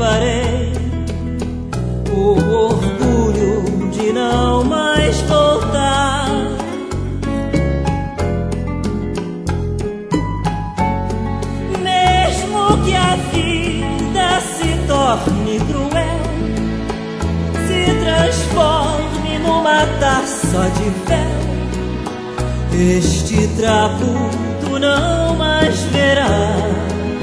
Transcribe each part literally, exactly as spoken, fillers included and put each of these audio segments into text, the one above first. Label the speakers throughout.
Speaker 1: levarei o orgulho de não mais voltar. Mesmo que a vida se torne cruel, se transforme numa taça de fel, este trapo tu não mais verás.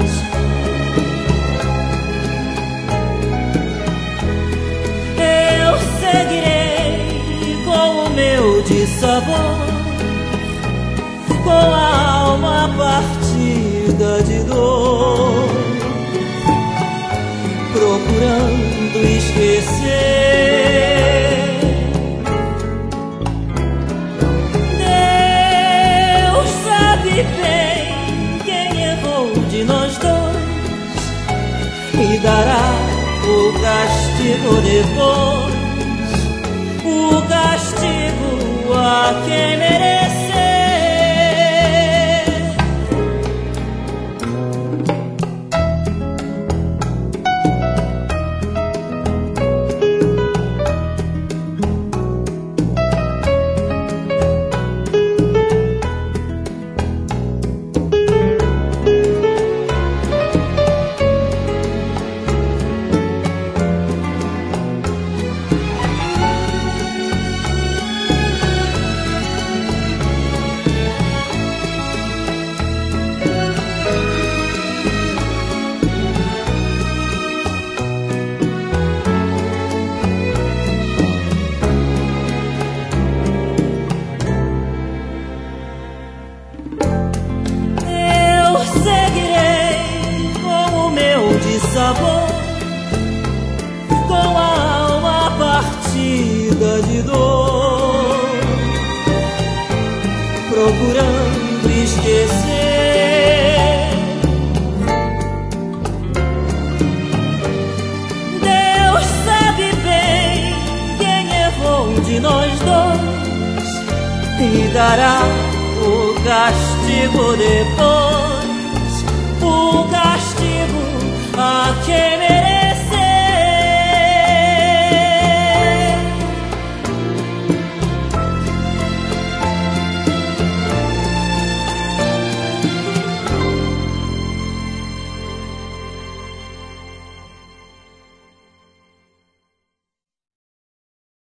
Speaker 1: Eu seguirei com o meu dissabor, com a alma partida de dor, procurando esquecer. Deus sabe bem quem errou de nós dois e dará o castigo depois, o castigo a quem merecer. Sabor, com a alma partida de dor, procurando esquecer. Deus sabe bem quem errou de nós dois e dará o castigo depois, o castigo a quem merece.